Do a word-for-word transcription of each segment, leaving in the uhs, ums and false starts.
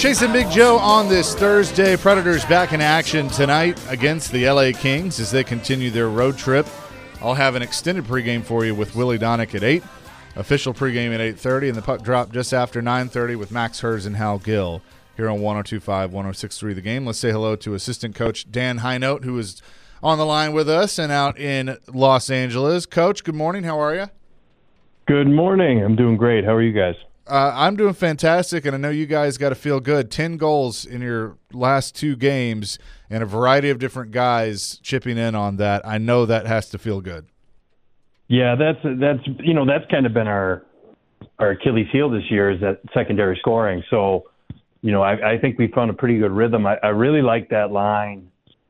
Chasing Big Joe on this Thursday. Predators back in action tonight against the L A Kings as they continue their road trip. I'll have an extended pregame for you with Willie Donick at eight. Official pregame at eight thirty, and the puck drop just after nine thirty with Max Hers and Hal Gill here on one oh two point five, one oh six point three The Game. Let's say hello to assistant coach Dan Highnote, who is on the line with us and out in Los Angeles. Coach, good morning. How are you? Good morning. I'm doing great. How are you guys? Uh, I'm doing fantastic, and I know you guys got to feel good. Ten goals in your last two games and a variety of different guys chipping in on that. I know that has to feel good. Yeah, that's that's you know that's kind of been our our Achilles heel this year is that secondary scoring. So, you know, I, I think we found a pretty good rhythm. I, I really like that line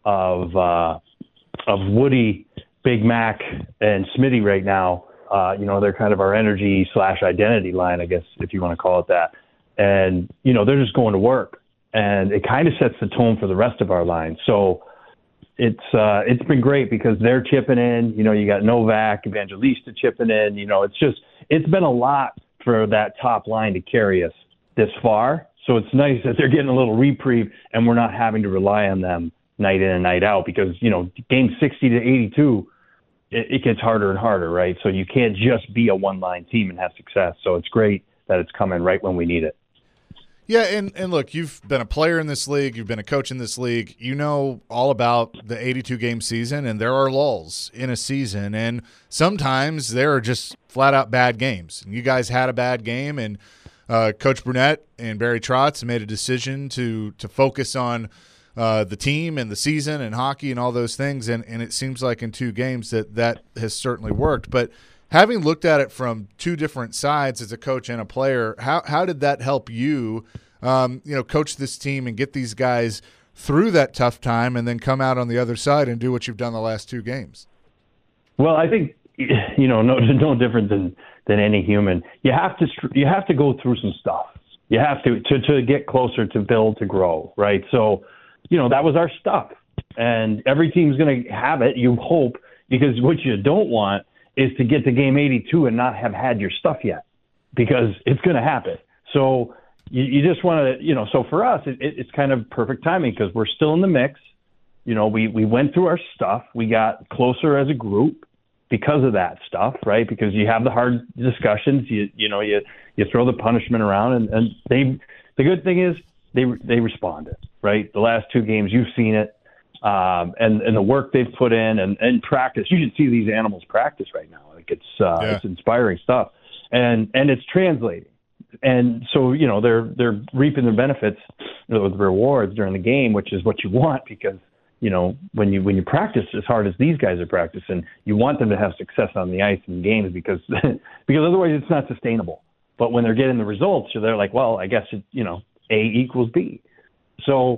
of uh, of Woody, Big Mac, and Smitty right now. Uh, you know, they're kind of our energy slash identity line, I guess, if you want to call it that. And, you know, they're just going to work. And it kind of sets the tone for the rest of our line. So it's uh, it's been great because they're chipping in. You know, you got Novak, Evangelista chipping in. You know, it's just it's been a lot for that top line to carry us this far. So it's nice that they're getting a little reprieve and we're not having to rely on them night in and night out because, you know, game sixty to eighty-two, it gets harder and harder, right? So you can't just be a one-line team and have success. So it's great that it's coming right when we need it. Yeah, and, and look, you've been a player in this league. You've been a coach in this league. You know all about the eighty-two game season, and there are lulls in a season. And sometimes there are just flat-out bad games. And you guys had a bad game, and uh, Coach Brunette and Barry Trotz made a decision to to focus on – Uh, the team and the season and hockey and all those things, and, and it seems like in two games that that has certainly worked. But having looked at it from two different sides as a coach and a player, how how did that help you, um, you know, coach this team and get these guys through that tough time and then come out on the other side and do what you've done the last two games? Well, I think, you know, no no different than, than any human. You have to you have to go through some stuff. You have to to to get closer, to build, to grow, right? So, you know, that was our stuff. And every team's going to have it, you hope, because what you don't want is to get to game eighty-two and not have had your stuff yet, because it's going to happen. So you, you just want to, you know, so for us, it, it, it's kind of perfect timing because we're still in the mix. You know, we, we went through our stuff. We got closer as a group because of that stuff, right? Because you have the hard discussions, you you know, you, you throw the punishment around, and, and they, the good thing is they they responded. Right, the last two games, you've seen it, um, and and the work they've put in, and, and practice. You should see these animals practice right now. Like it's uh, yeah. it's inspiring stuff, and and it's translating. And so you know they're they're reaping the benefits, you know, the rewards during the game, which is what you want, because you know when you when you practice as hard as these guys are practicing, you want them to have success on the ice in games, because because otherwise it's not sustainable. But when they're getting the results, they're like, well, I guess it, you know A equals B. So,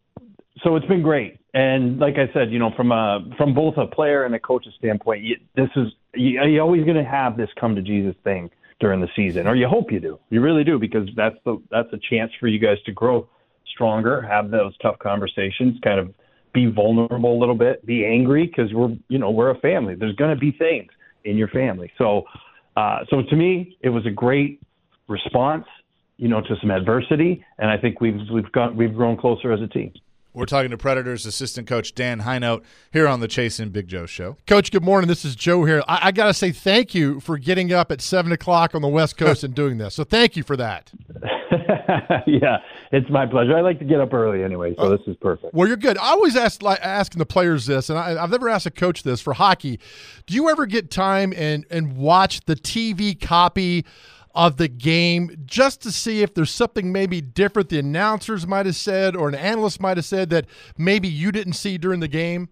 so it's been great, and like I said, you know, from a from both a player and a coach's standpoint, you, this is you, you're always going to have this come to Jesus thing during the season, or you hope you do, you really do, because that's the that's a chance for you guys to grow stronger, have those tough conversations, kind of be vulnerable a little bit, be angry, because we're you know we're a family. There's going to be things in your family, so uh, so to me, it was a great response, you know, to some adversity, and I think we've we've got we've grown closer as a team. We're talking to Predators assistant coach Dan Highnote here on the Chasing Big Joe show. Coach, good morning. This is Joe here. I, I got to say thank you for getting up at seven o'clock on the West Coast and doing this. So thank you for that. Yeah, it's my pleasure. I like to get up early anyway, so uh, this is perfect. Well, you're good. I always ask like, asking the players this, and I, I've never asked a coach this for hockey. Do you ever get time and and watch the T V copy of the game just to see if there's something maybe different the announcers might have said or an analyst might have said that maybe you didn't see during the game?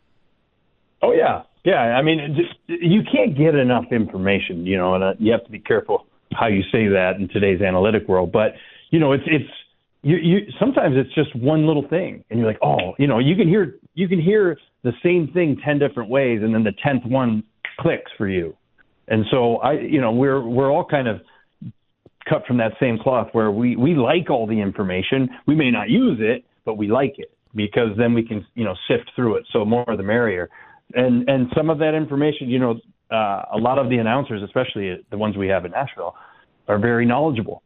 Oh, yeah. Yeah, I mean, just, you can't get enough information, you know, and uh, you have to be careful how you say that in today's analytic world. But, you know, it's it's you, you sometimes it's just one little thing, and you're like, oh, you know, you can hear you can hear the same thing ten different ways, and then the tenth one clicks for you. And so I, you know, we're we're all kind of cut from that same cloth, where we, we like all the information. We may not use it, but we like it, because then we can, you know, sift through it. So more the merrier. And and some of that information, you know, uh, a lot of the announcers, especially the ones we have in Nashville, are very knowledgeable.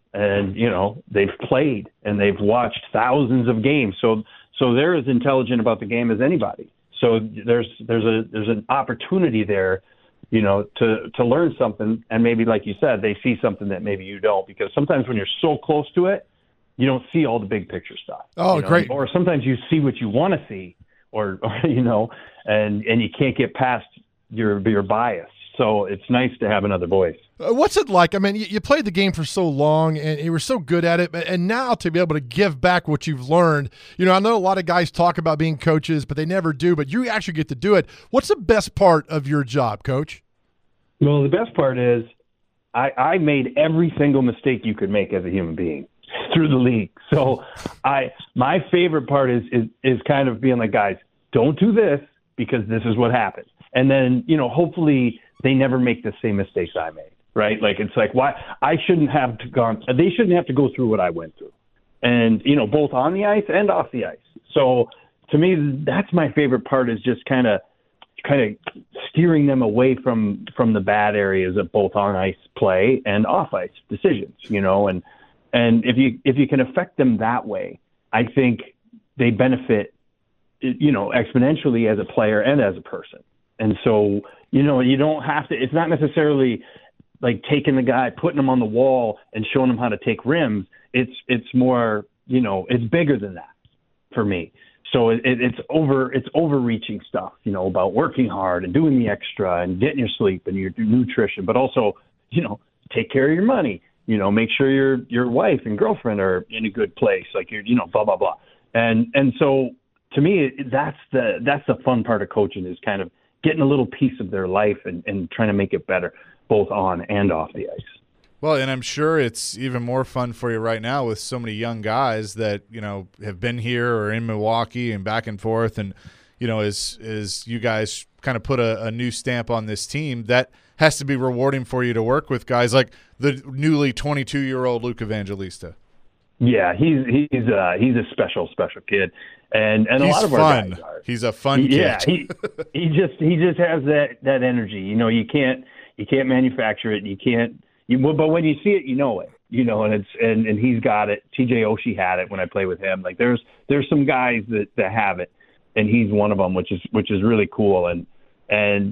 and you know they've played and they've watched thousands of games. So so they're as intelligent about the game as anybody. So there's there's a there's an opportunity there, you know, to to learn something, and maybe like you said, they see something that maybe you don't, because sometimes when you're so close to it, you don't see all the big picture stuff. Oh, you know? great! Or sometimes you see what you want to see, or, or you know, and and you can't get past your your bias. So it's nice to have another voice. Uh, What's it like? I mean, you, you played the game for so long, and you were so good at it, and now to be able to give back what you've learned. You know, I know a lot of guys talk about being coaches, but they never do, but you actually get to do it. What's the best part of your job, Coach? Well, the best part is I, I made every single mistake you could make as a human being through the league. So I my favorite part is, is is kind of being like, guys, don't do this because this is what happened. And then, you know, hopefully they never make the same mistakes I made, right? Like, it's like, why I shouldn't have to gone, they shouldn't have to go through what I went through. And, you know, both on the ice and off the ice. So to me, that's my favorite part, is just kind of, kind of steering them away from, from the bad areas of both on ice play and off ice decisions, you know, and, and if you, if you can affect them that way, I think they benefit, you know, exponentially as a player and as a person. And so, you know, you don't have to, it's not necessarily like taking the guy, putting him on the wall and showing him how to take rims. It's, it's more, you know, it's bigger than that for me. So it, it's over, it's overreaching stuff, you know, about working hard and doing the extra and getting your sleep and your nutrition, but also, you know, take care of your money, you know, make sure your, your wife and girlfriend are in a good place. Like you're, you know, blah, blah, blah. And, and so to me, that's the, that's the fun part of coaching, is kind of getting a little piece of their life and, and trying to make it better, both on and off the ice. Well, and I'm sure it's even more fun for you right now with so many young guys that, you know, have been here or in Milwaukee and back and forth. And, you know, as, as you guys kind of put a, a new stamp on this team, that has to be rewarding for you to work with guys like the newly twenty-two-year-old Luke Evangelista. Yeah, he's he's uh, he's a special, special kid. And and he's a lot of fun. our guys are. He's a fun kid. Yeah, he he just he just has that, that energy. You know, you can't you can't manufacture it. You can't. You, but when you see it, you know it. You know, and it's and, and he's got it. T J Oshie had it when I played with him. Like there's there's some guys that, that have it, and he's one of them, which is which is really cool. And and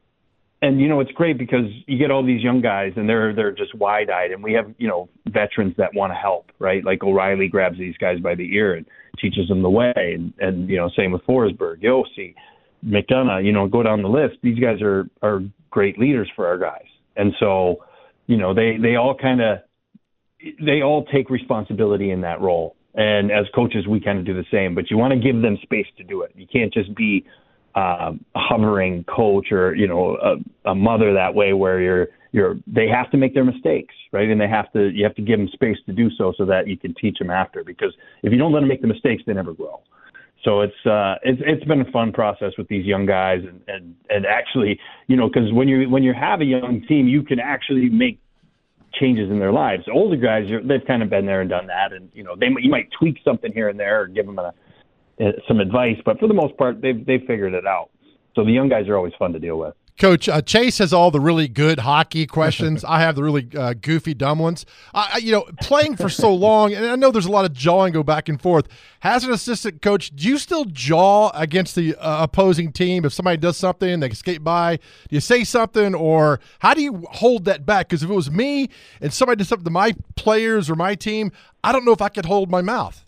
and you know, it's great because you get all these young guys, and they're they're just wide eyed, and we have, you know, veterans that want to help, right? Like O'Reilly grabs these guys by the ear and teaches them the way, and, and you know, same with Forsberg, Yossi, McDonough, you know, go down the list. These guys are, are great leaders for our guys. And so, you know, they, they all kind of, they all take responsibility in that role. And as coaches, we kind of do the same, but you want to give them space to do it. You can't just be um, a hovering coach or, you know, a, a mother that way where you're, you're, they have to make their mistakes, right? And they have to, you have to give them space to do so, so that you can teach them after, because if you don't let them make the mistakes, they never grow. So it's, uh, it's, it's been a fun process with these young guys, and, and, and actually, you know, cause when you, when you have a young team, you can actually make changes in their lives. Older guys, they've kind of been there and done that. And, you know, they, you might tweak something here and there or give them a, some advice, but for the most part, they've, they've figured it out. So the young guys are always fun to deal with. Coach, uh, Chase has all the really good hockey questions. I have the really uh, goofy, dumb ones. I, you know, playing for so long, and I know there's a lot of jawing go back and forth. As an assistant coach, do you still jaw against the uh, opposing team if somebody does something, they skate by? Do you say something, or how do you hold that back? Because if it was me and somebody did something to my players or my team, I don't know if I could hold my mouth.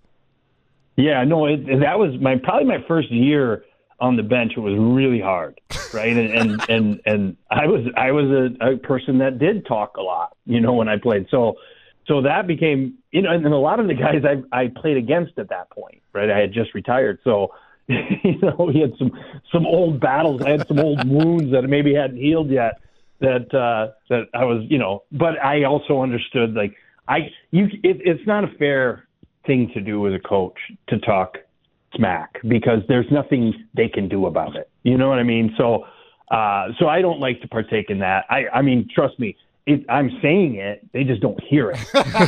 Yeah, no, it, that was my probably my first year on the bench. It was really hard, right? And and and, and I was I was a, a person that did talk a lot, you know, when I played. So so that became, you know, and, and a lot of the guys I I played against at that point, right? I had just retired, so you know, we had some some old battles. I had some old wounds that maybe hadn't healed yet. That uh, that I was, you know, but I also understood, like I you it, it's not a fair thing to do as a coach to talk smack, because there's nothing they can do about it. You know what I mean? So, uh, so I don't like to partake in that. I, I mean, trust me, it, I'm saying it, they just don't hear it.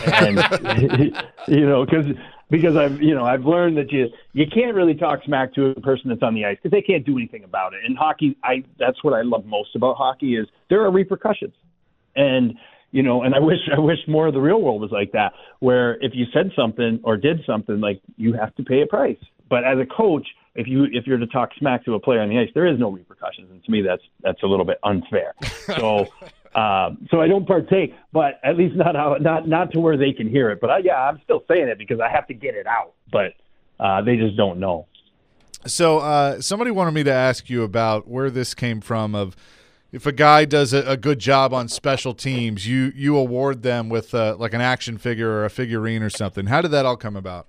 And, you know, cause, because I've, you know, I've learned that you, you can't really talk smack to a person that's on the ice, because they can't do anything about it. And hockey, I, that's what I love most about hockey, is there are repercussions. And, you know, and I wish I wish more of the real world was like that, where if you said something or did something, like you have to pay a price. But as a coach, if you if you're to talk smack to a player on the ice, there is no repercussions, and to me, that's that's a little bit unfair. So, um, so I don't partake, but at least not how not not to where they can hear it. But I, yeah, I'm still saying it because I have to get it out, but uh, they just don't know. So, uh, somebody wanted me to ask you about where this came from. Of if a guy does a, a good job on special teams, you you award them with uh, like an action figure or a figurine or something. How did that all come about?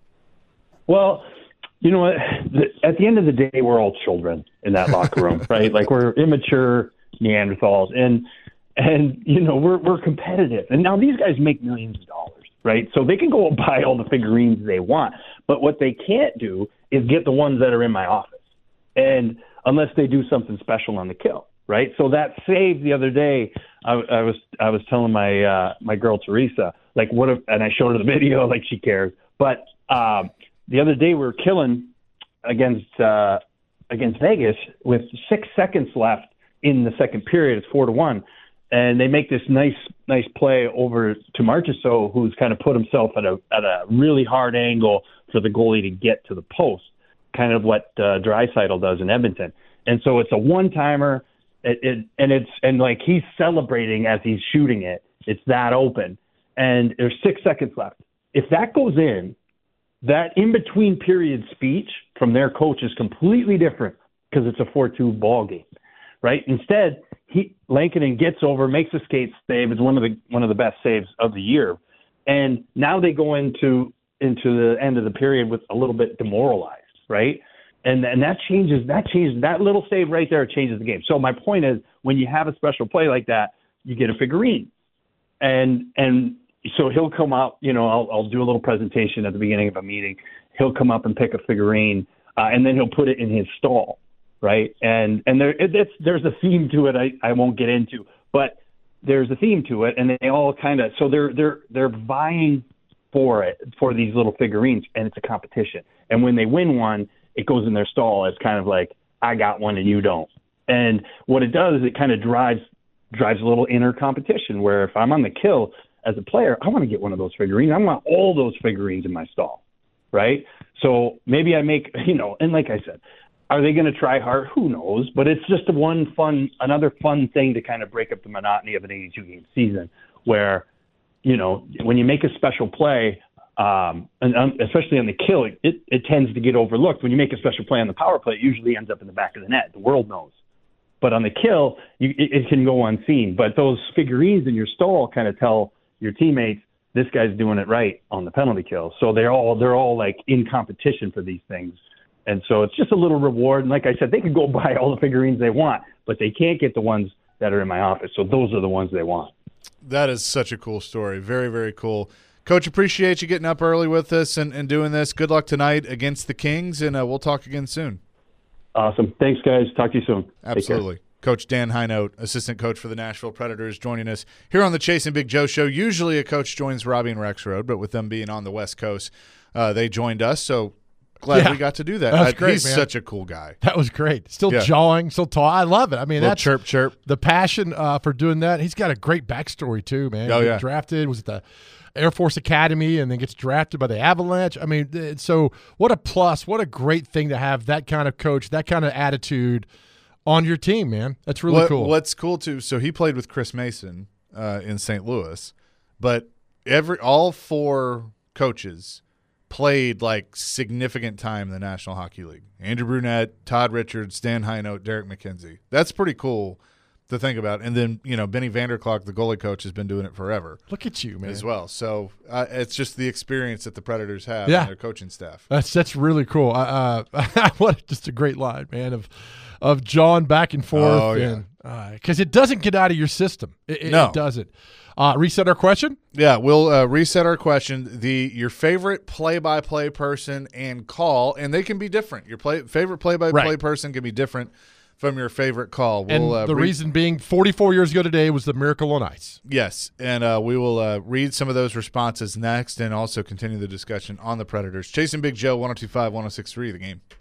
Well, you know what? At the end of the day, we're all children in that locker room, right? Like we're immature Neanderthals, and and you know we're we're competitive. And now these guys make millions of dollars, right? So they can go and buy all the figurines they want, but what they can't do is get the ones that are in my office, and unless they do something special on the kill, right? So that save the other day, I, I was I was telling my uh, my girl Teresa, like what, if, and I showed her the video, like she cares, but. Um, The other day we were killing against uh, against Vegas with six seconds left in the second period. It's four to one, and they make this nice nice play over to Marchessault, who's kind of put himself at a at a really hard angle for the goalie to get to the post, kind of what uh, Draisaitl does in Edmonton. And so it's a one timer, it, it, and it's and like he's celebrating as he's shooting it. It's that open, and there's six seconds left. If that goes in. That in-between period speech from their coach is completely different because it's a four two ball game, right? Instead, he Lankinen gets over, makes a skate save. It's one of the one of the best saves of the year, and now they go into into the end of the period with a little bit demoralized, right? And and that changes that changes that little save right there changes the game. So my point is, when you have a special play like that, you get a figurine, and and. So he'll come up, you know, I'll, I'll do a little presentation at the beginning of a meeting. He'll come up and pick a figurine, uh, and then he'll put it in his stall, right? And and there it, it's, there's a theme to it I, I won't get into, but there's a theme to it, and they all kind of so they're they're they're vying for it for these little figurines, and it's a competition. And when they win one, it goes in their stall. It's kind of like I got one and you don't. And what it does is it kind of drives drives a little inner competition where if I'm on the kill. As a player, I want to get one of those figurines. I want all those figurines in my stall, right? So maybe I make, you know, and like I said, are they going to try hard? Who knows? But it's just a one fun, another fun thing to kind of break up the monotony of an eighty-two game season where, you know, when you make a special play, um, and um, especially on the kill, it, it tends to get overlooked. When you make a special play on the power play, it usually ends up in the back of the net. The world knows. But on the kill, you, it, it can go unseen. But those figurines in your stall kind of tell your teammates, this guy's doing it right on the penalty kill. So they're all they're all like in competition for these things. And so it's just a little reward. And like I said, they can go buy all the figurines they want, but they can't get the ones that are in my office. So those are the ones they want. That is such a cool story. Very, very cool. Coach, appreciate you getting up early with us and, and doing this. Good luck tonight against the Kings, and uh, we'll talk again soon. Awesome. Thanks, guys. Talk to you soon. Absolutely. Coach Dan Hinote, assistant coach for the Nashville Predators, joining us here on the Chasing Big Joe show. Usually a coach joins Robbie and Rexroad, but with them being on the West Coast, uh, they joined us. So glad yeah, we got to do that. That's uh, great, he's man. such a cool guy. That was great. Still yeah. jawing, still tall. I love it. I mean, Little that's chirp, chirp. The passion uh, for doing that. He's got a great backstory too, man. Oh, He yeah. drafted, was at the Air Force Academy, and then gets drafted by the Avalanche. I mean, th- so what a plus. What a great thing to have that kind of coach, that kind of attitude on your team, man. That's really what, cool. What's cool too? So he played with Chris Mason uh, in Saint Louis, but every all four coaches played like significant time in the National Hockey League. Andrew Brunette, Todd Richards, Dan Hinote, Derek McKenzie. That's pretty cool to think about. And then you know Benny Vanderklok, the goalie coach, has been doing it forever. Look at you, man. As well. So uh, it's just the experience that the Predators have Yeah. in their coaching staff. That's that's really cool. Uh, uh, what just a great line, man, of of John back and forth, Oh, yeah. and because uh, it doesn't get out of your system. It, it, No. it doesn't. Uh, reset our question. Yeah, we'll uh, reset our question. The your favorite play-by-play person and call, and they can be different. Your play, favorite play-by-play Right. person can be different from your favorite call. And We'll, uh, the read- reason being, forty-four years ago today was the Miracle on Ice. Yes, and uh, we will uh, read some of those responses next and also continue the discussion on the Predators. Chasing Big Joe, one oh two point five, one oh six point three, The Game.